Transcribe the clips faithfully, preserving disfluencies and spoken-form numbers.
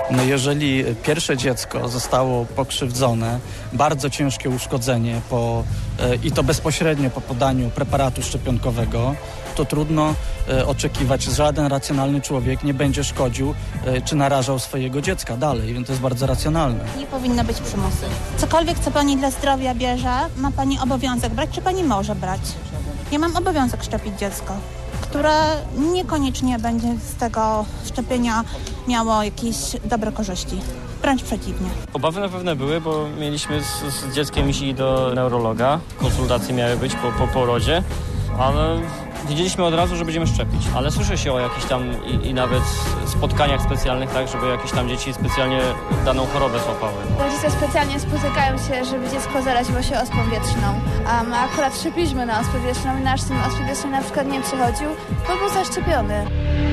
No jeżeli pierwsze dziecko zostało pokrzywdzone, bardzo ciężkie uszkodzenie po, i to bezpośrednio po podaniu preparatu szczepionkowego, to trudno oczekiwać, że żaden racjonalny człowiek nie będzie szkodził czy narażał swojego dziecka dalej, więc to jest bardzo racjonalne. Nie powinno być przymusu. Cokolwiek, co pani dla zdrowia bierze, ma pani obowiązek brać, czy pani może brać? Ja mam obowiązek szczepić dziecko, które niekoniecznie będzie z tego szczepienia miało jakieś dobre korzyści. Wręcz przeciwnie. Obawy na pewno były, bo mieliśmy z, z dzieckiem iść do neurologa. Konsultacje miały być po, po porodzie, ale wiedzieliśmy od razu, że będziemy szczepić. Ale słyszy się o jakichś tam i, i nawet spotkaniach specjalnych, tak, żeby jakieś tam dzieci specjalnie daną chorobę złapały. Rodzice specjalnie spotykają się, żeby dziecko zaraziło się ospą wietrzną. A my akurat szczepiliśmy na ospę wietrzną i nasz syn ospy wietrznej na przykład nie przychodził, bo był zaszczepiony.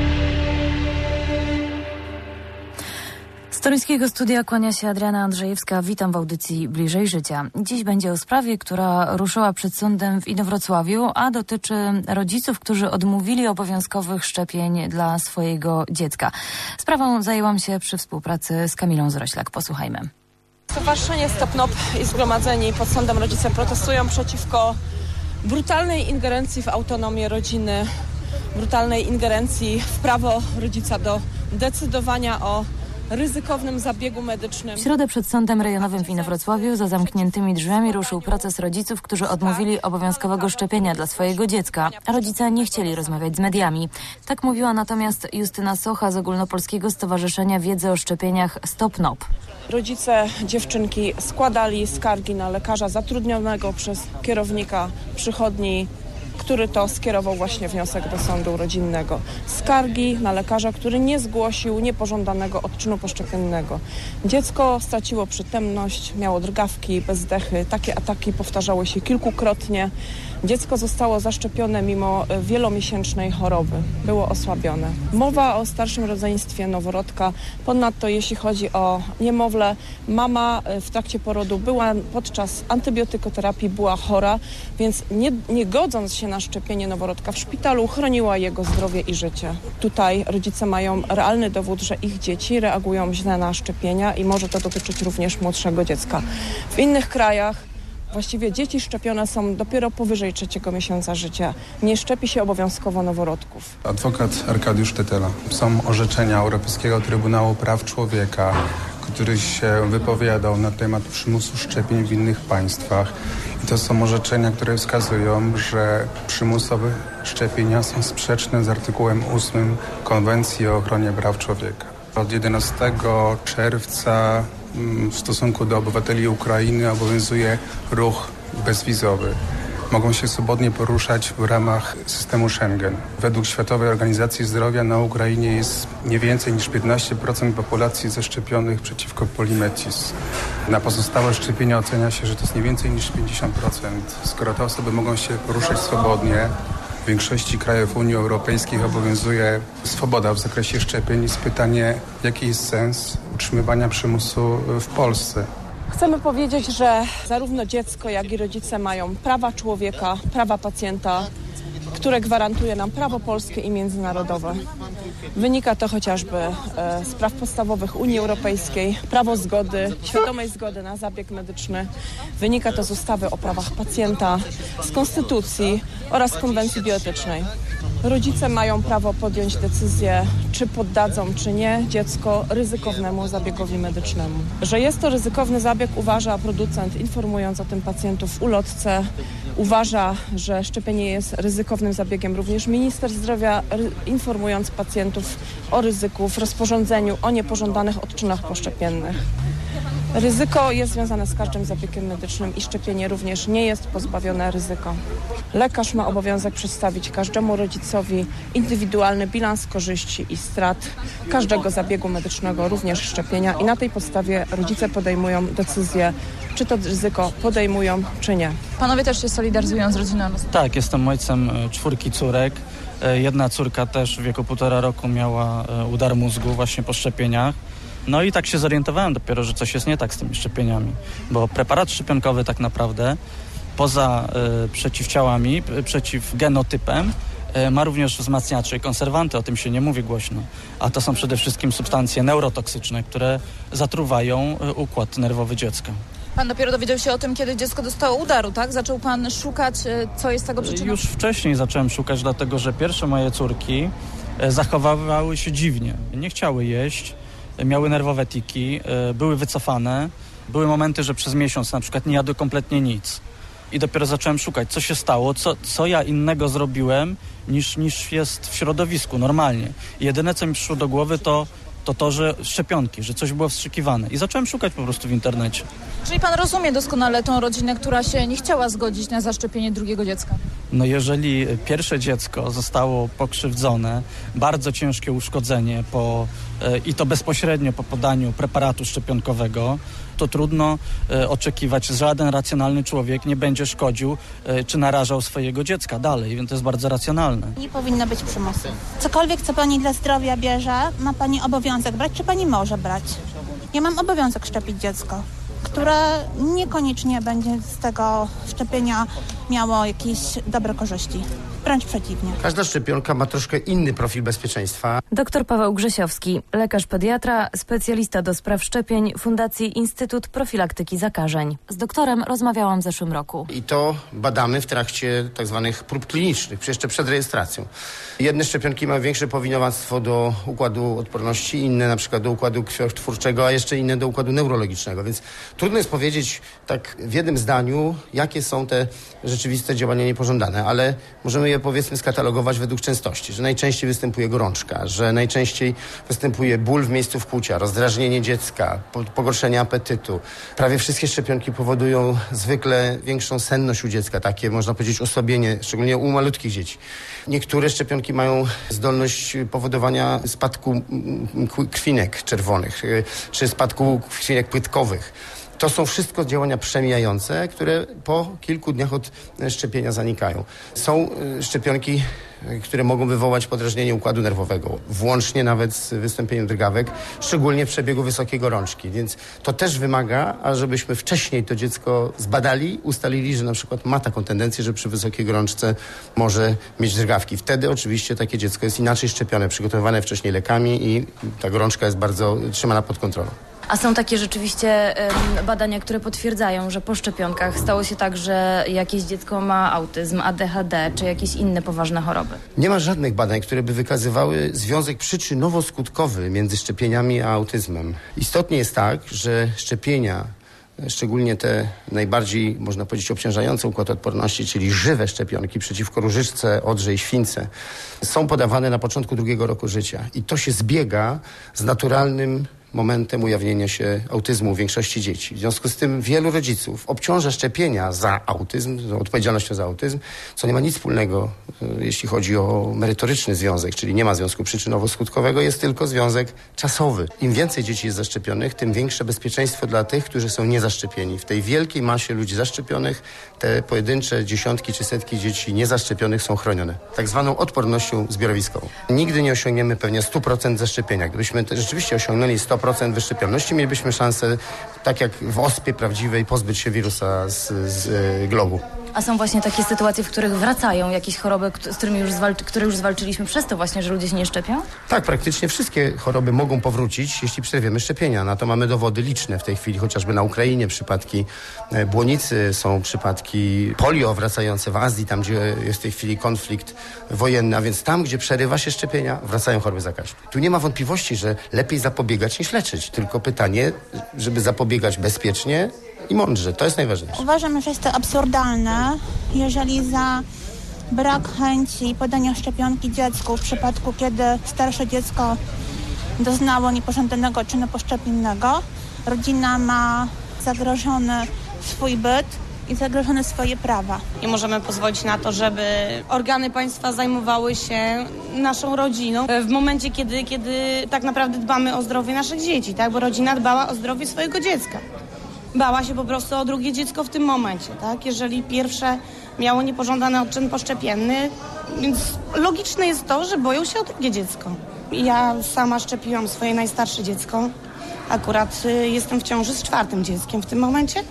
Z toruńskiego studia kłania się Adriana Andrzejewska. Witam w audycji Bliżej Życia. Dziś będzie o sprawie, która ruszyła przed sądem w Inowrocławiu, a dotyczy rodziców, którzy odmówili obowiązkowych szczepień dla swojego dziecka. Sprawą zajęłam się przy współpracy z Kamilą Zroślak. Posłuchajmy. Stowarzyszenie Stop N O P i zgromadzeni pod sądem rodzice protestują przeciwko brutalnej ingerencji w autonomię rodziny, brutalnej ingerencji w prawo rodzica do decydowania o ryzykownym zabiegu medycznym. W środę przed sądem rejonowym w Inowrocławiu za zamkniętymi drzwiami ruszył proces rodziców, którzy odmówili obowiązkowego szczepienia dla swojego dziecka. Rodzice nie chcieli rozmawiać z mediami. Tak mówiła natomiast Justyna Socha z Ogólnopolskiego Stowarzyszenia Wiedzy o Szczepieniach Stop N O P. Rodzice dziewczynki składali skargi na lekarza zatrudnionego przez kierownika przychodni, który to skierował właśnie wniosek do sądu rodzinnego. Skargi na lekarza, który nie zgłosił niepożądanego odczynu poszczepiennego. Dziecko straciło przytomność, miało drgawki, bezdechy. Takie ataki powtarzały się kilkukrotnie. Dziecko zostało zaszczepione mimo wielomiesięcznej choroby. Było osłabione. Mowa o starszym rodzeństwie noworodka. Ponadto jeśli chodzi o niemowlę, mama w trakcie porodu była podczas antybiotykoterapii była chora, więc nie, nie godząc się na szczepienie noworodka w szpitalu, chroniła jego zdrowie i życie. Tutaj rodzice mają realny dowód, że ich dzieci reagują źle na szczepienia i może to dotyczyć również młodszego dziecka. W innych krajach właściwie dzieci szczepione są dopiero powyżej trzeciego miesiąca życia. Nie szczepi się obowiązkowo noworodków. Adwokat Arkadiusz Tetela. Są orzeczenia Europejskiego Trybunału Praw Człowieka, który się wypowiadał na temat przymusu szczepień w innych państwach. I to są orzeczenia, które wskazują, że przymusowe szczepienia są sprzeczne z artykułem ósmym Konwencji o ochronie praw człowieka. Od jedenastego czerwca w stosunku do obywateli Ukrainy obowiązuje ruch bezwizowy. Mogą się swobodnie poruszać w ramach systemu Schengen. Według Światowej Organizacji Zdrowia na Ukrainie jest nie więcej niż piętnaście procent populacji zaszczepionych przeciwko polimetis. Na pozostałe szczepienia ocenia się, że to jest nie więcej niż pięćdziesiąt procent. Skoro te osoby mogą się poruszać swobodnie, w większości krajów Unii Europejskiej obowiązuje swoboda w zakresie szczepień. Jest pytanie, jaki jest sens utrzymywania przymusu w Polsce? Chcemy powiedzieć, że zarówno dziecko, jak i rodzice mają prawa człowieka, prawa pacjenta, które gwarantuje nam prawo polskie i międzynarodowe. Wynika to chociażby e, z praw podstawowych Unii Europejskiej, prawo zgody, świadomej zgody na zabieg medyczny. Wynika to z ustawy o prawach pacjenta, z konstytucji oraz konwencji bioetycznej. Rodzice mają prawo podjąć decyzję, czy poddadzą, czy nie dziecko ryzykownemu zabiegowi medycznemu. Że jest to ryzykowny zabieg, uważa producent, informując o tym pacjentów w ulotce. Uważa, że szczepienie jest ryzykownym zabiegiem również minister zdrowia, informując pacjentów o ryzyku w rozporządzeniu o niepożądanych odczynach poszczepiennych. Ryzyko jest związane z każdym zabiegiem medycznym i szczepienie również nie jest pozbawione ryzyka. Lekarz ma obowiązek przedstawić każdemu rodzicowi indywidualny bilans korzyści i strat każdego zabiegu medycznego, również szczepienia, i na tej podstawie rodzice podejmują decyzję, czy to ryzyko podejmują, czy nie. Panowie też się solidaryzują z rodziną? Tak, jestem ojcem czwórki córek. Jedna córka też w wieku półtora roku miała udar mózgu właśnie po szczepieniach. No i tak się zorientowałem dopiero, że coś jest nie tak z tymi szczepieniami, bo preparat szczepionkowy tak naprawdę poza y, przeciwciałami, y, przeciw genotypem ma również wzmacniacze i konserwanty, o tym się nie mówi głośno, a to są przede wszystkim substancje neurotoksyczne, które zatruwają układ nerwowy dziecka. Pan dopiero dowiedział się o tym, kiedy dziecko dostało udaru, tak? Zaczął pan szukać, co jest tego przyczyną? Już wcześniej zacząłem szukać, dlatego że pierwsze moje córki zachowywały się dziwnie. Nie chciały jeść, miały nerwowe tiki, były wycofane. Były momenty, że przez miesiąc na przykład nie jadły kompletnie nic. I dopiero zacząłem szukać, co się stało, co, co ja innego zrobiłem niż, niż jest w środowisku normalnie. I jedyne, co mi przyszło do głowy, to to, to, że szczepionki, że coś było wstrzykiwane. I zacząłem szukać po prostu w internecie. Czyli pan rozumie doskonale tą rodzinę, która się nie chciała zgodzić na zaszczepienie drugiego dziecka? No jeżeli pierwsze dziecko zostało pokrzywdzone, bardzo ciężkie uszkodzenie po, i to bezpośrednio po podaniu preparatu szczepionkowego, to trudno e, oczekiwać, że żaden racjonalny człowiek nie będzie szkodził e, czy narażał swojego dziecka dalej, więc to jest bardzo racjonalne. Nie powinno być przymusu. Cokolwiek, co pani dla zdrowia bierze, ma pani obowiązek brać, czy pani może brać. Ja mam obowiązek szczepić dziecko, które niekoniecznie będzie z tego szczepienia miało jakieś dobre korzyści. Wręcz przeciwnie. Każda szczepionka ma troszkę inny profil bezpieczeństwa. Doktor Paweł Grzesiowski, lekarz pediatra, specjalista do spraw szczepień Fundacji Instytut Profilaktyki Zakażeń. Z doktorem rozmawiałam w zeszłym roku. I to badamy w trakcie tak zwanych prób klinicznych, jeszcze przed rejestracją. Jedne szczepionki mają większe powinowactwo do układu odporności, inne na przykład do układu krwiotwórczego, a jeszcze inne do układu neurologicznego. Więc trudno jest powiedzieć tak w jednym zdaniu, jakie są te rzeczywiste działania niepożądane, ale możemy je powiedzmy skatalogować według częstości, że najczęściej występuje gorączka, że najczęściej występuje ból w miejscu wkłucia, rozdrażnienie dziecka, pogorszenie apetytu. Prawie wszystkie szczepionki powodują zwykle większą senność u dziecka, takie można powiedzieć osłabienie, szczególnie u malutkich dzieci. Niektóre szczepionki mają zdolność powodowania spadku krwinek czerwonych, czy spadku krwinek płytkowych. To są wszystko działania przemijające, które po kilku dniach od szczepienia zanikają. Są szczepionki, które mogą wywołać podrażnienie układu nerwowego, włącznie nawet z wystąpieniem drgawek, szczególnie w przebiegu wysokiej gorączki. Więc to też wymaga, ażebyśmy wcześniej to dziecko zbadali, ustalili, że na przykład ma taką tendencję, że przy wysokiej gorączce może mieć drgawki. Wtedy oczywiście takie dziecko jest inaczej szczepione, przygotowane wcześniej lekami i ta gorączka jest bardzo trzymana pod kontrolą. A są takie rzeczywiście um, badania, które potwierdzają, że po szczepionkach stało się tak, że jakieś dziecko ma autyzm, A D H D czy jakieś inne poważne choroby? Nie ma żadnych badań, które by wykazywały związek przyczynowo-skutkowy między szczepieniami a autyzmem. Istotnie jest tak, że szczepienia, szczególnie te najbardziej, można powiedzieć, obciążające układ odporności, czyli żywe szczepionki przeciwko różyczce, odrze i śwince, są podawane na początku drugiego roku życia. I to się zbiega z naturalnym momentem ujawnienia się autyzmu u większości dzieci. W związku z tym wielu rodziców obciąża szczepienia za autyzm, za odpowiedzialnością za autyzm, co nie ma nic wspólnego, jeśli chodzi o merytoryczny związek, czyli nie ma związku przyczynowo-skutkowego, jest tylko związek czasowy. Im więcej dzieci jest zaszczepionych, tym większe bezpieczeństwo dla tych, którzy są niezaszczepieni. W tej wielkiej masie ludzi zaszczepionych te pojedyncze dziesiątki czy setki dzieci niezaszczepionych są chronione. Tak zwaną odpornością zbiorowiskową. Nigdy nie osiągniemy pewnie stu procent zaszczepienia. Gdybyśmy rzeczywiście osiągnęli sto procent wyszczepioności, mielibyśmy szansę, tak jak w ospie prawdziwej, pozbyć się wirusa z, z y, globu. A są właśnie takie sytuacje, w których wracają jakieś choroby, z którymi już zwalczy, które już zwalczyliśmy przez to właśnie, że ludzie się nie szczepią? Tak, praktycznie wszystkie choroby mogą powrócić, jeśli przerwiemy szczepienia. Na to mamy dowody liczne w tej chwili, chociażby na Ukrainie przypadki błonicy, są przypadki polio wracające w Azji, tam gdzie jest w tej chwili konflikt wojenny, a więc tam, gdzie przerywa się szczepienia, wracają choroby zakaźne. Tu nie ma wątpliwości, że lepiej zapobiegać niż leczyć, tylko pytanie, żeby zapobiegać bezpiecznie i mądrze. To jest najważniejsze. Uważam, że jest to absurdalne, jeżeli za brak chęci podania szczepionki dziecku w przypadku, kiedy starsze dziecko doznało niepożądanego czynu poszczepiennego, rodzina ma zagrożony swój byt i zagrożone swoje prawa. Nie możemy pozwolić na to, żeby organy państwa zajmowały się naszą rodziną w momencie, kiedy, kiedy tak naprawdę dbamy o zdrowie naszych dzieci, tak? Bo rodzina dbała o zdrowie swojego dziecka. Bała się po prostu o drugie dziecko w tym momencie, tak? Jeżeli pierwsze miało niepożądany odczyn poszczepienny, więc logiczne jest to, że boją się o drugie dziecko. Ja sama szczepiłam swoje najstarsze dziecko. Akurat y, jestem w ciąży z czwartym dzieckiem w tym momencie.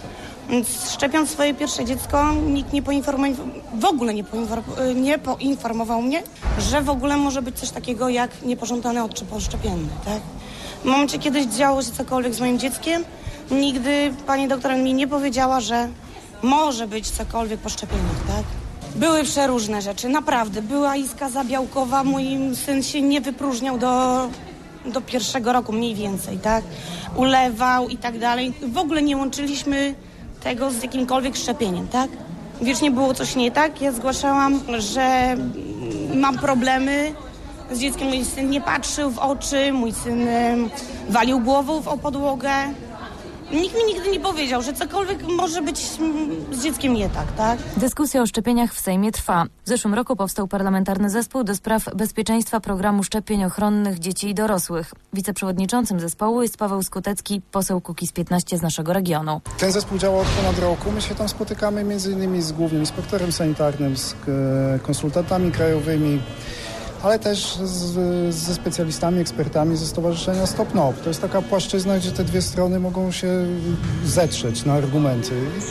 Więc szczepiąc swoje pierwsze dziecko, nikt nie poinformował, w ogóle nie, poinform- nie poinformował mnie, że w ogóle może być coś takiego jak niepożądany odczep poszczepienny, tak? W momencie, kiedy działo się cokolwiek z moim dzieckiem, nigdy pani doktor mi nie powiedziała, że może być cokolwiek po szczepieniach, tak? Były przeróżne rzeczy, naprawdę. Była iskra zabiałkowa, mój syn się nie wypróżniał do, do pierwszego roku mniej więcej, tak? Ulewał i tak dalej. W ogóle nie łączyliśmy tego z jakimkolwiek szczepieniem, tak? Wiecznie było coś nie tak. Ja zgłaszałam, że mam problemy z dzieckiem. Mój syn nie patrzył w oczy, mój syn walił głową w podłogę. Nikt mi nigdy nie powiedział, że cokolwiek może być z dzieckiem nie tak, tak? Dyskusja o szczepieniach w Sejmie trwa. W zeszłym roku powstał parlamentarny zespół do spraw bezpieczeństwa programu szczepień ochronnych dzieci i dorosłych. Wiceprzewodniczącym zespołu jest Paweł Skutecki, poseł Kukiz piętnaście z naszego regionu. Ten zespół działa od ponad roku. My się tam spotykamy między innymi z głównym inspektorem sanitarnym, z konsultantami krajowymi, ale też z, ze specjalistami, ekspertami ze Stowarzyszenia Stop N O P. To jest taka płaszczyzna, gdzie te dwie strony mogą się zetrzeć na argumenty.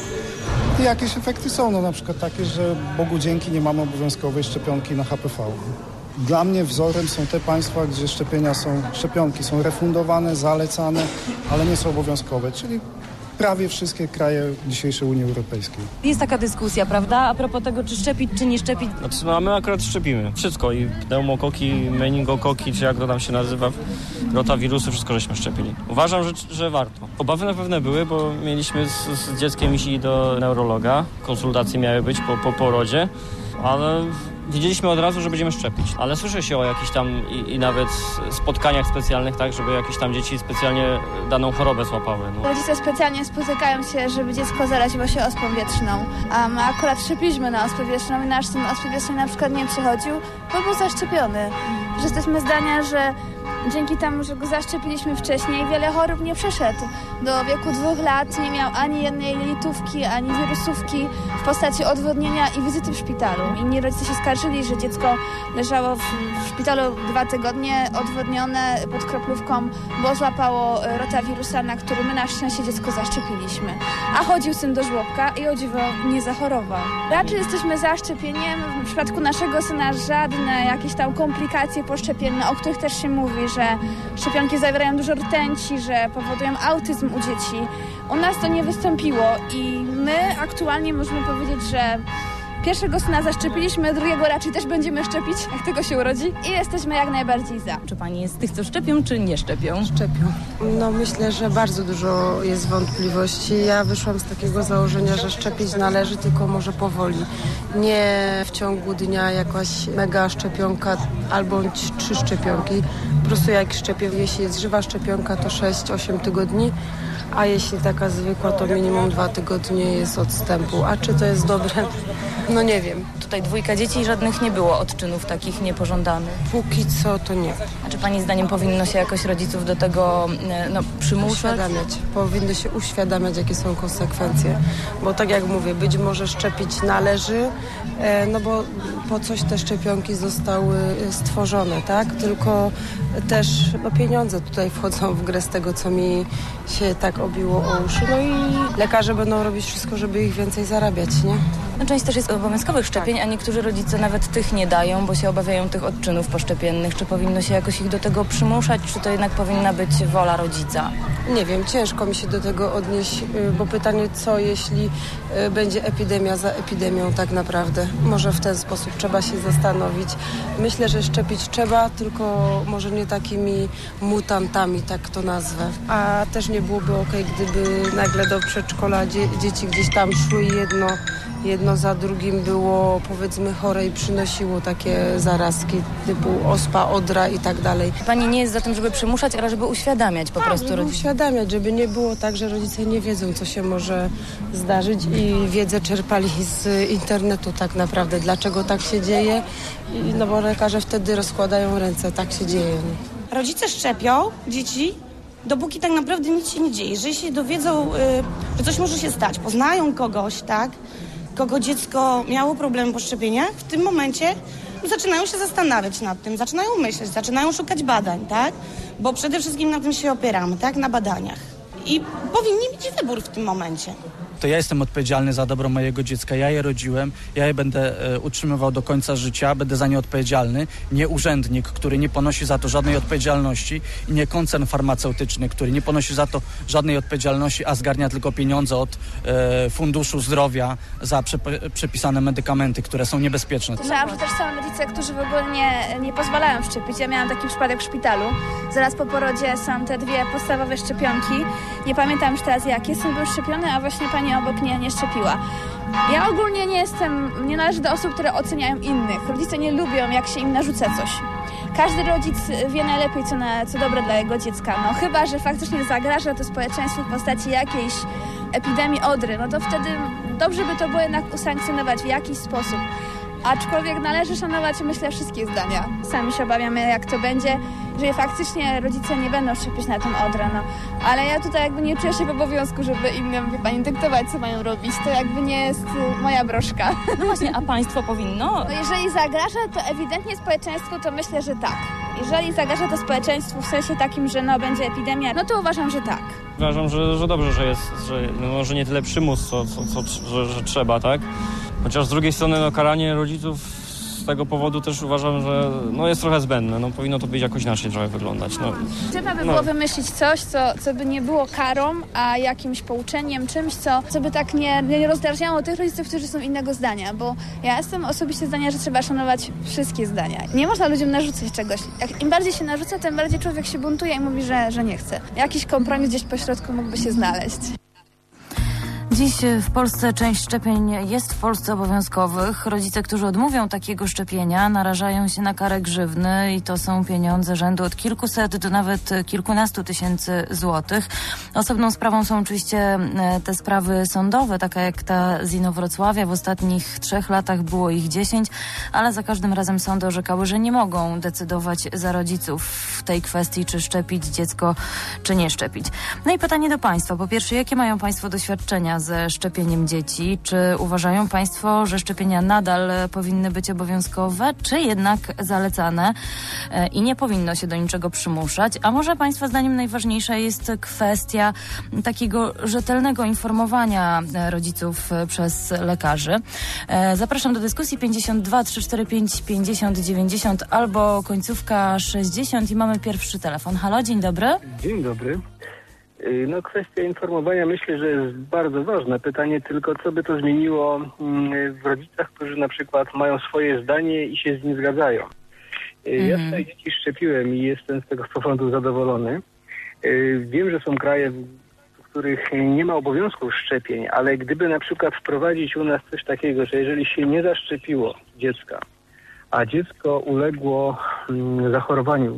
I jakieś efekty są, no na przykład takie, że Bogu dzięki nie mamy obowiązkowej szczepionki na H P V. Dla mnie wzorem są te państwa, gdzie szczepienia są, szczepionki są refundowane, zalecane, ale nie są obowiązkowe, czyli prawie wszystkie kraje dzisiejszej Unii Europejskiej. Jest taka dyskusja, prawda? A propos tego, czy szczepić, czy nie szczepić. Znaczy, no, my akurat szczepimy. Wszystko. I pneumokoki, meningokoki, czy jak to tam się nazywa, rotawirusy, wszystko żeśmy szczepili. Uważam, że, że warto. Obawy na pewno były, bo mieliśmy z, z dzieckiem iść do neurologa. Konsultacje miały być po, po porodzie, ale wiedzieliśmy od razu, że będziemy szczepić. Ale słyszę się o jakichś tam i, i nawet spotkaniach specjalnych, tak, żeby jakieś tam dzieci specjalnie daną chorobę złapały. No. Rodzice specjalnie spotykają się, żeby dziecko zaraziło się ospą wietrzną. A my akurat szczepiliśmy na ospę wietrzną i nasz syn ospy wietrznej na przykład nie przychodził, bo był zaszczepiony. Że jesteśmy zdania, że dzięki temu, że go zaszczepiliśmy wcześniej, wiele chorób nie przeszedł. Do wieku dwóch lat nie miał ani jednej jelitówki, ani wirusówki w postaci odwodnienia i wizyty w szpitalu. Inni rodzice się skarżyli, że dziecko leżało w, w szpitalu dwa tygodnie odwodnione pod kroplówką, bo złapało rotawirusa, na który my na szczęście dziecko zaszczepiliśmy. A chodził syn do żłobka i o dziwo nie zachorował. Raczej jesteśmy za szczepieniem. W przypadku naszego syna żadne jakieś tam komplikacje poszczepienne, o których też się mówi, że szczepionki zawierają dużo rtęci, że powodują autyzm u dzieci. U nas to nie wystąpiło i my aktualnie możemy powiedzieć, że pierwszego syna zaszczepiliśmy, drugiego raczej też będziemy szczepić, jak tego się urodzi i jesteśmy jak najbardziej za. Czy pani jest z tych, co szczepią, czy nie szczepią? Szczepią. No myślę, że bardzo dużo jest wątpliwości. Ja wyszłam z takiego założenia, że szczepić należy, tylko może powoli. Nie w ciągu dnia jakaś mega szczepionka albo trzy szczepionki. Po prostu jak szczepię, jeśli jest żywa szczepionka, to sześć osiem tygodni. A jeśli taka zwykła, to minimum dwa tygodnie jest odstępu. A czy to jest dobre? No nie wiem. Tutaj dwójka dzieci i żadnych nie było odczynów takich niepożądanych. Póki co to nie. A czy pani zdaniem powinno się jakoś rodziców do tego no, przymuszać? Uświadamiać. Powinny się uświadamiać, jakie są konsekwencje. Bo tak jak mówię, być może szczepić należy, no bo po coś te szczepionki zostały stworzone, tak? Tylko też no, pieniądze tutaj wchodzą w grę z tego, co mi się tak obiło o uszy. No i lekarze będą robić wszystko, żeby ich więcej zarabiać, nie? No, część też jest obowiązkowych szczepień, a niektórzy rodzice nawet tych nie dają, bo się obawiają tych odczynów poszczepiennych. Czy powinno się jakoś ich do tego przymuszać, czy to jednak powinna być wola rodzica? Nie wiem, ciężko mi się do tego odnieść, bo pytanie, co jeśli będzie epidemia za epidemią tak naprawdę. Może w ten sposób trzeba się zastanowić. Myślę, że szczepić trzeba, tylko może nie takimi mutantami, tak to nazwę. A też nie byłoby okej, gdyby nagle do przedszkola dzie- dzieci gdzieś tam szły i jedno Jedno za drugim było, powiedzmy, chore i przynosiło takie zarazki typu ospa, odra i tak dalej. Pani nie jest za tym, żeby przymuszać, ale żeby uświadamiać po tak, prostu żeby rodziców. uświadamiać, żeby nie było tak, że rodzice nie wiedzą, co się może zdarzyć i wiedzę czerpali z internetu tak naprawdę, dlaczego tak się dzieje. I, no bo lekarze wtedy rozkładają ręce, tak się dzieje. Rodzice szczepią dzieci, dopóki tak naprawdę nic się nie dzieje. Jeżeli się dowiedzą, że coś może się stać, poznają kogoś, tak, kogo dziecko miało problemy po szczepieniach, w tym momencie zaczynają się zastanawiać nad tym, zaczynają myśleć, zaczynają szukać badań, tak? Bo przede wszystkim na tym się opieramy, tak? Na badaniach. I powinni mieć wybór w tym momencie. to ja jestem odpowiedzialny za dobro mojego dziecka, ja je rodziłem, ja je będę e, utrzymywał do końca życia, będę za nie odpowiedzialny, nie urzędnik, który nie ponosi za to żadnej odpowiedzialności i nie koncern farmaceutyczny, który nie ponosi za to żadnej odpowiedzialności, a zgarnia tylko pieniądze od e, Funduszu Zdrowia za przep- przepisane medykamenty, które są niebezpieczne. Słyszałam, że też są rodzice, którzy w ogóle nie, nie pozwalają szczepić. Ja miałam taki przypadek w szpitalu. Zaraz po porodzie są te dwie podstawowe szczepionki. Nie pamiętam już teraz jakie. Syn był szczepiony, a właśnie pani obok nie, nie szczepiła. Ja ogólnie nie jestem, nie należę do osób, które oceniają innych. Rodzice nie lubią, jak się im narzuca coś. Każdy rodzic wie najlepiej, co, na, co dobre dla jego dziecka. No chyba że faktycznie zagraża to społeczeństwu w postaci jakiejś epidemii odry, no to wtedy dobrze by to było jednak usankcjonować w jakiś sposób. Aczkolwiek należy szanować, myślę, wszystkie zdania. Sami się obawiamy, jak to będzie, jeżeli faktycznie rodzice nie będą szczepić na tą odrę. No. Ale ja tutaj jakby nie czuję się w obowiązku, żeby innym, wie pani, dyktować, co mają robić. To jakby nie jest moja broszka. No właśnie, a państwo powinno? No jeżeli zagraża to ewidentnie społeczeństwu, to myślę, że tak. Jeżeli zagraża to społeczeństwu w sensie takim, że no będzie epidemia, no to uważam, że tak. Uważam, że, że dobrze, że jest, że no może nie tyle przymus, co, co, co że, że trzeba, tak? Chociaż z drugiej strony no, karanie rodziców z tego powodu też uważam, że no, jest trochę zbędne. No, powinno to być jakoś inaczej trochę wyglądać. No. Trzeba by no. było wymyślić coś, co, co by nie było karą, a jakimś pouczeniem, czymś, co, co by tak nie, nie rozdrażniało tych rodziców, którzy są innego zdania. Bo ja jestem osobiście zdania, że trzeba szanować wszystkie zdania. Nie można ludziom narzucać czegoś. Jak im bardziej się narzuca, tym bardziej człowiek się buntuje i mówi, że, że nie chce. Jakiś kompromis gdzieś pośrodku mógłby się znaleźć. Dziś w Polsce część szczepień jest w Polsce obowiązkowych. Rodzice, którzy odmówią takiego szczepienia, narażają się na karę grzywny i to są pieniądze rzędu od kilkuset do nawet kilkunastu tysięcy złotych. Osobną sprawą są oczywiście te sprawy sądowe, taka jak ta z Inowrocławia. W ostatnich trzech latach było ich dziesięć, ale za każdym razem sądy orzekały, że nie mogą decydować za rodziców w tej kwestii, czy szczepić dziecko, czy nie szczepić. No i pytanie do państwa. Po pierwsze, jakie mają państwo doświadczenia ze szczepieniem dzieci? Czy uważają państwo, że szczepienia nadal powinny być obowiązkowe, czy jednak zalecane i nie powinno się do niczego przymuszać? A może państwa zdaniem najważniejsza jest kwestia takiego rzetelnego informowania rodziców przez lekarzy? Zapraszam do dyskusji pięćdziesiąt dwa trzysta czterdzieści pięć pięćdziesiąt dziewięćdziesiąt albo końcówka sześćdziesiąt i mamy pierwszy telefon. Halo, dzień dobry. Dzień dobry. No kwestia informowania myślę, że jest bardzo ważna. Pytanie tylko, co by to zmieniło w rodzicach, którzy na przykład mają swoje zdanie i się z nim zgadzają. Mhm. Ja tutaj dzieci szczepiłem i jestem z tego powodu zadowolony. Wiem, że są kraje, w których nie ma obowiązku szczepień, ale gdyby na przykład wprowadzić u nas coś takiego, że jeżeli się nie zaszczepiło dziecka, a dziecko uległo zachorowaniu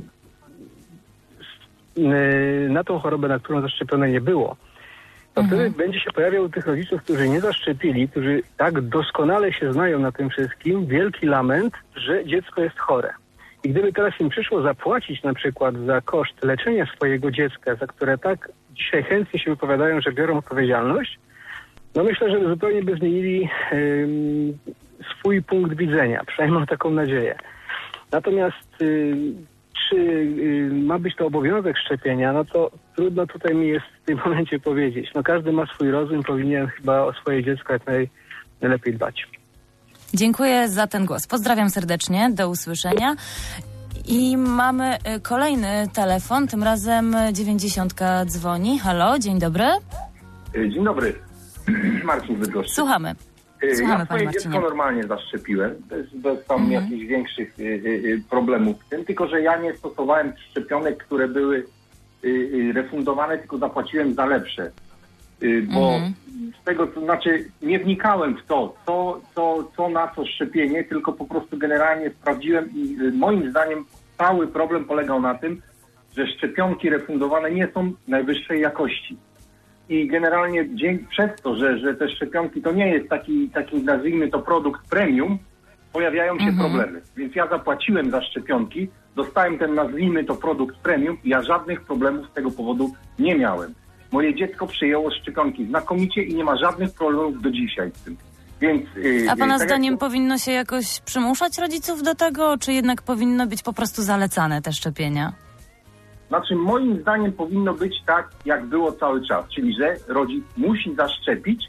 na tą chorobę, na którą zaszczepione nie było, to mhm. wtedy będzie się pojawiał u tych rodziców, którzy nie zaszczepili, którzy tak doskonale się znają na tym wszystkim, wielki lament, że dziecko jest chore. I gdyby teraz im przyszło zapłacić na przykład za koszt leczenia swojego dziecka, za które tak dzisiaj chętnie się wypowiadają, że biorą odpowiedzialność, no myślę, że zupełnie by zmienili ym, swój punkt widzenia. Przynajmniej mam taką nadzieję. Natomiast ym, czy y, ma być to obowiązek szczepienia, no to trudno tutaj mi jest w tym momencie powiedzieć. No każdy ma swój rozum, powinien chyba o swoje dziecko jak naj, najlepiej dbać. Dziękuję za ten głos. Pozdrawiam serdecznie, do usłyszenia. I mamy kolejny telefon, tym razem dziewięćdziesiątka dzwoni. Halo, dzień dobry. Dzień dobry, Marcin Bydgoszczy. Słuchamy. Słuchamy, ja swoje dziecko normalnie zaszczepiłem, bez, bez tam mhm. jakichś większych y, y, problemów w tym, tylko że ja nie stosowałem szczepionek, które były y, y, refundowane, tylko zapłaciłem za lepsze. Y, bo mhm. z tego, to znaczy nie wnikałem w to, co, co, co na co szczepienie, tylko po prostu generalnie sprawdziłem i y, moim zdaniem cały problem polegał na tym, że szczepionki refundowane nie są najwyższej jakości. I generalnie dzięki, przez to, że, że te szczepionki to nie jest taki, taki nazwijmy to produkt premium, pojawiają się mhm. problemy. Więc ja zapłaciłem za szczepionki, dostałem ten nazwijmy to produkt premium i ja żadnych problemów z tego powodu nie miałem. Moje dziecko przyjęło szczepionki znakomicie i nie ma żadnych problemów do dzisiaj z tym. Więc, A pana yy, tak zdaniem jak... powinno się jakoś przymuszać rodziców do tego, czy jednak powinno być po prostu zalecane te szczepienia? Znaczy moim zdaniem powinno być tak, jak było cały czas, czyli że rodzic musi zaszczepić,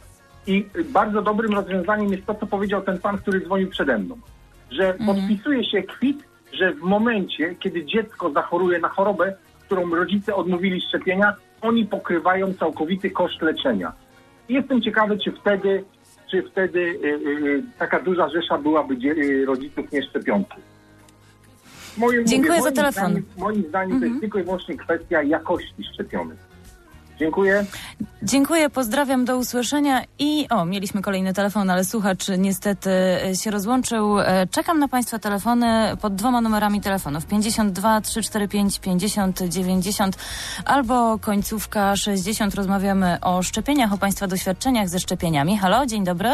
I bardzo dobrym rozwiązaniem jest to, co powiedział ten pan, który dzwonił przede mną, że Mhm. podpisuje się kwit, że w momencie, kiedy dziecko zachoruje na chorobę, którą rodzice odmówili szczepienia, oni pokrywają całkowity koszt leczenia. I jestem ciekawy, czy wtedy, czy wtedy y, y, taka duża rzesza byłaby dzie- y, rodziców nieszczepionych. Moim, Dziękuję mówię, za moim telefon. Zdaniem, moim zdaniem Mhm. to jest tylko i wyłącznie kwestia jakości szczepionych. Dziękuję. Dziękuję, pozdrawiam, do usłyszenia. I o, mieliśmy kolejny telefon, ale słuchacz niestety się rozłączył. E, Czekam na Państwa telefony pod dwoma numerami telefonów. pięćdziesiąt dwa trzysta czterdzieści pięć pięćdziesiąt dziewięćdziesiąt albo końcówka sześćdziesiąt. Rozmawiamy o szczepieniach, o Państwa doświadczeniach ze szczepieniami. Halo, dzień dobry.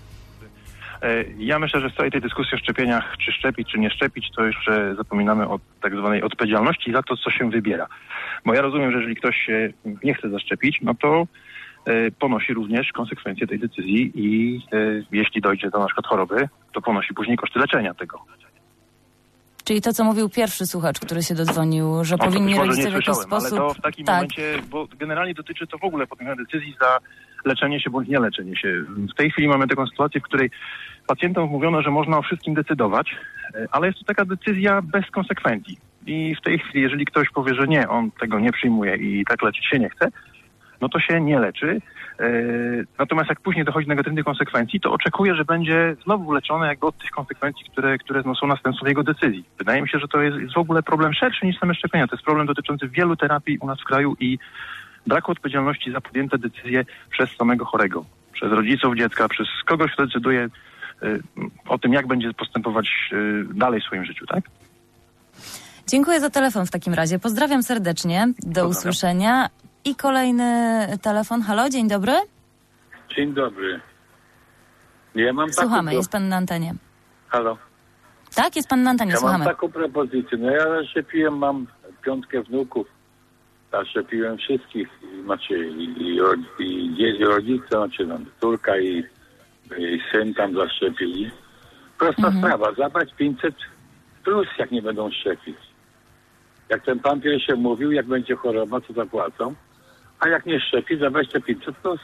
Ja myślę, że w całej tej dyskusji o szczepieniach, czy szczepić, czy nie szczepić, to jeszcze zapominamy o tak zwanej odpowiedzialności za to, co się wybiera. Bo ja rozumiem, że jeżeli ktoś się nie chce zaszczepić, no to e, ponosi również konsekwencje tej decyzji i e, jeśli dojdzie do na przykład choroby, to ponosi później koszty leczenia tego. Czyli to, co mówił pierwszy słuchacz, który się dodzwonił, że No, to powinni być może rodzice nie w jakiś słyszałem, sposób... ale to w takim tak. momencie, bo generalnie dotyczy to w ogóle podjęcia decyzji za leczenie się bądź nie leczenie się. W tej chwili mamy taką sytuację, w której pacjentom mówiono, że można o wszystkim decydować, ale jest to taka decyzja bez konsekwencji. I w tej chwili, jeżeli ktoś powie, że nie, on tego nie przyjmuje i tak leczyć się nie chce, no to się nie leczy. Yy, natomiast jak później dochodzi do negatywnych konsekwencji, to oczekuje, że będzie znowu leczone jakby od tych konsekwencji, które, które no, są następstwem jego decyzji. Wydaje mi się, że to jest, jest w ogóle problem szerszy niż same szczepienia. To jest problem dotyczący wielu terapii u nas w kraju i braku odpowiedzialności za podjęte decyzje przez samego chorego, przez rodziców dziecka, przez kogoś, kto decyduje yy, o tym, jak będzie postępować yy, dalej w swoim życiu, tak? Dziękuję za telefon w takim razie. Pozdrawiam serdecznie. Do usłyszenia. I kolejny telefon. Halo, dzień dobry. Dzień dobry. Ja mam Słuchamy, taką... jest pan na antenie. Halo. Tak, jest pan na antenie, Ja słuchamy. mam taką propozycję. No ja zaszczepiłem, mam piątkę wnuków. Zaszczepiłem wszystkich. Znaczy i, i, i, i rodzice, znaczy no, córka i, i syn tam zaszczepili. Prosta Mhm. sprawa. Zabrać pięćset plus, jak nie będą szczepić. Jak ten pan pierwszy mówił, jak będzie choroba, to zapłacą. A jak nie szczepi, zabrać te pięćset plus.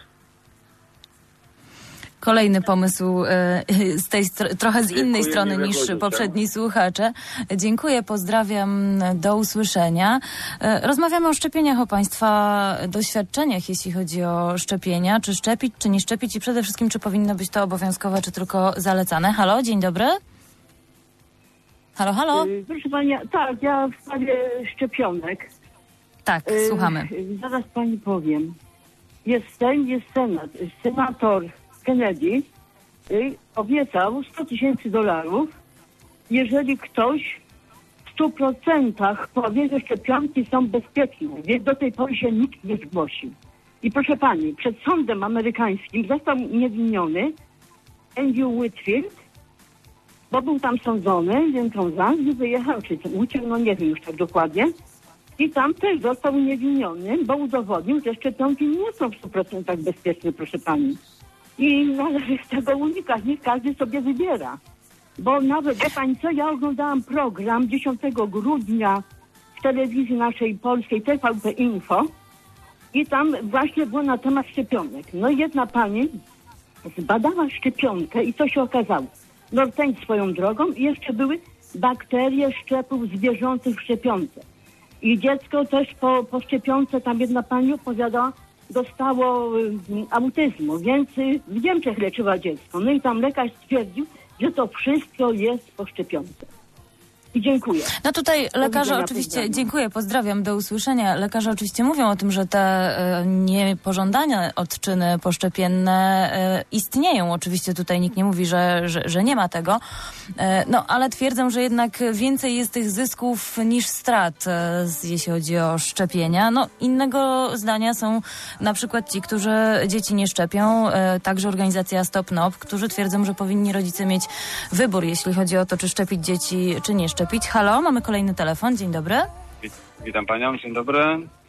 Kolejny pomysł e, z tej str- trochę z Dziękuję, innej strony miłego niż życzę. poprzedni słuchacze. Dziękuję, pozdrawiam, do usłyszenia. E, Rozmawiamy o szczepieniach, o Państwa doświadczeniach, jeśli chodzi o szczepienia. Czy szczepić, czy nie szczepić i przede wszystkim, czy powinno być to obowiązkowe, czy tylko zalecane. Halo, dzień dobry. Halo, halo. Y, Proszę Pani, tak, ja w sprawie szczepionek. Tak, Y, słuchamy. Zaraz Pani powiem. Jest Sejm, jest Senat. Senator Kennedy y, obiecał sto tysięcy dolarów, jeżeli ktoś w stu procentach powie, że szczepionki są bezpieczne, więc do tej pory się nikt nie zgłosił. I proszę Pani, przed sądem amerykańskim został uniewinniony Andrew Whitfield, bo był tam sądzony, więc on zamknął, wyjechał, czy uciekł, no nie wiem już tak dokładnie. I tam też został uniewinniony, bo udowodnił, że szczepionki nie są w stu procentach bezpieczne, proszę Pani. I należy z tego unikać, niech każdy sobie wybiera. Bo nawet, wie Pani co, ja oglądałam program dziesiątego grudnia w telewizji naszej polskiej T V P Info i tam właśnie było na temat szczepionek. No i jedna pani zbadała szczepionkę i co się okazało? No ten swoją drogą i jeszcze były bakterie szczepów zwierzęcych w szczepionce. I dziecko też po, po szczepionce, tam jedna pani opowiadała, dostało y, autyzmu, więc y, w Niemczech leczyła dziecko. No i tam lekarz stwierdził, że to wszystko jest po szczepionce. I dziękuję. No tutaj lekarze widzenia, oczywiście, pozdrawiam. dziękuję, pozdrawiam, do usłyszenia. Lekarze oczywiście mówią o tym, że te e, niepożądane odczyny poszczepienne e, istnieją. Oczywiście tutaj nikt nie mówi, że, że, że nie ma tego. E, no ale twierdzą, że jednak więcej jest tych zysków niż strat, e, jeśli chodzi o szczepienia. No innego zdania są na przykład ci, którzy dzieci nie szczepią. E, także organizacja Stop N O P, którzy twierdzą, że powinni rodzice mieć wybór, jeśli chodzi o to, czy szczepić dzieci, czy nie szczepić. Halo, mamy kolejny telefon. Dzień dobry. Witam Panią, dzień dobry.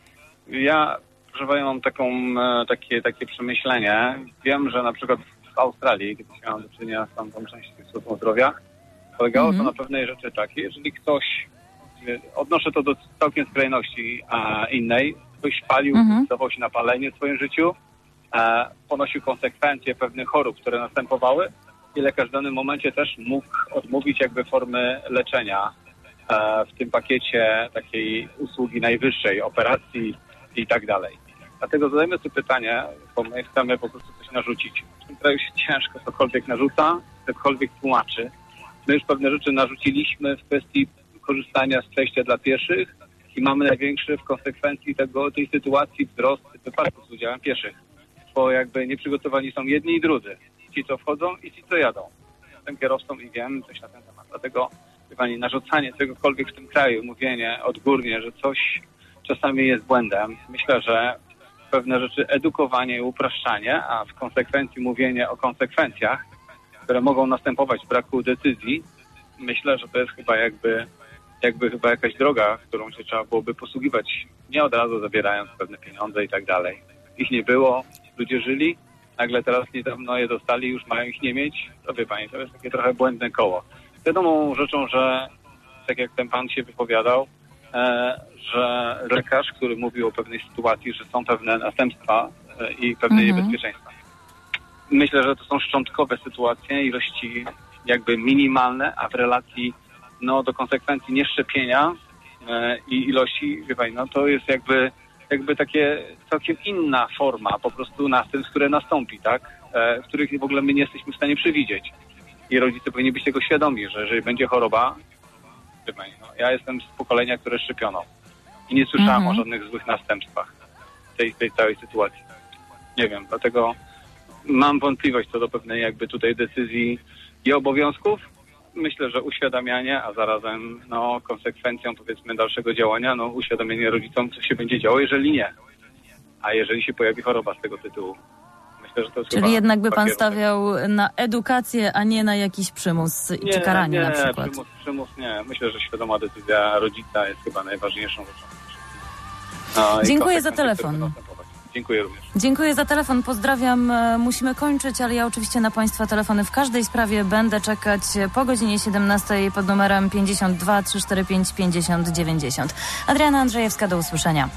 Ja, proszę Panią, mam taką, e, takie, takie przemyślenie. Wiem, że na przykład w Australii, kiedy miałem do czynienia z tamtą częścią służbą zdrowia, polegało Mhm. to na pewnej rzeczy takiej, jeżeli ktoś, e, odnoszę to do całkiem skrajności a innej, ktoś palił, Mhm. zdawał się na palenie w swoim życiu e, ponosił konsekwencje pewnych chorób, które następowały i lekarz w danym momencie też mógł odmówić jakby formy leczenia e, w tym pakiecie takiej usługi najwyższej, operacji i tak dalej. Dlatego zadajmy sobie pytanie, bo my chcemy po prostu coś narzucić. W tym kraju się ciężko cokolwiek narzuca, cokolwiek tłumaczy. My już pewne rzeczy narzuciliśmy w kwestii korzystania z przejścia dla pieszych i mamy największy w konsekwencji tego, tej sytuacji wzrost wypadków z udziałem pieszych. Bo jakby nieprzygotowani są jedni i drudzy. Ci, co wchodzą i ci, co jadą. Jestem kierowcą i wiem coś na ten temat. Dlatego, wie pani, narzucanie czegokolwiek w tym kraju, mówienie odgórnie, że coś czasami jest błędem. Myślę, że pewne rzeczy edukowanie i upraszczanie, a w konsekwencji mówienie o konsekwencjach, które mogą następować w braku decyzji, myślę, że to jest chyba jakby, jakby chyba jakaś droga, którą się trzeba byłoby posługiwać, nie od razu zabierając pewne pieniądze i tak dalej. Ich nie było, ludzie żyli, nagle teraz niedawno je dostali, już mają ich nie mieć. To wie pani, to jest takie trochę błędne koło. Wiadomą rzeczą, że tak jak ten pan się wypowiadał, e, że lekarz, który mówił o pewnej sytuacji, że są pewne następstwa e, i pewne Mhm. niebezpieczeństwa. Myślę, że to są szczątkowe sytuacje, ilości jakby minimalne, a w relacji no, do konsekwencji nieszczepienia e, i ilości, wie pani, no to jest jakby jakby takie całkiem inna forma po prostu następstw, które nastąpi, tak? E, których w ogóle my nie jesteśmy w stanie przewidzieć. I rodzice powinni być tego świadomi, że jeżeli będzie choroba, wie pani, no, ja jestem z pokolenia, które szczepiono i nie słyszałem Mhm. o żadnych złych następstwach tej, tej całej sytuacji. Nie wiem, dlatego mam wątpliwość co do pewnej jakby tutaj decyzji i obowiązków. Myślę, że uświadamianie, a zarazem no, konsekwencją powiedzmy dalszego działania, no uświadomienie rodzicom, co się będzie działo, jeżeli nie. A jeżeli się pojawi choroba z tego tytułu. Myślę, że to jest chyba Czyli jednak by pan kierunek. stawiał na edukację, a nie na jakiś przymus i Nie, czy karanie nie, na przykład. Przymus, przymus nie. Myślę, że świadoma decyzja rodzica jest chyba najważniejszą rzeczą. No, i Dziękuję za konsekwencje, które telefon. będą następować. Dziękuję również. Dziękuję za telefon, pozdrawiam. E, Musimy kończyć, ale ja oczywiście na państwa telefony w każdej sprawie będę czekać po godzinie siedemnastej pod numerem pięćdziesiąt dwa trzysta czterdzieści pięć pięćdziesiąt dziewięćdziesiąt. Adriana Andrzejewska, do usłyszenia.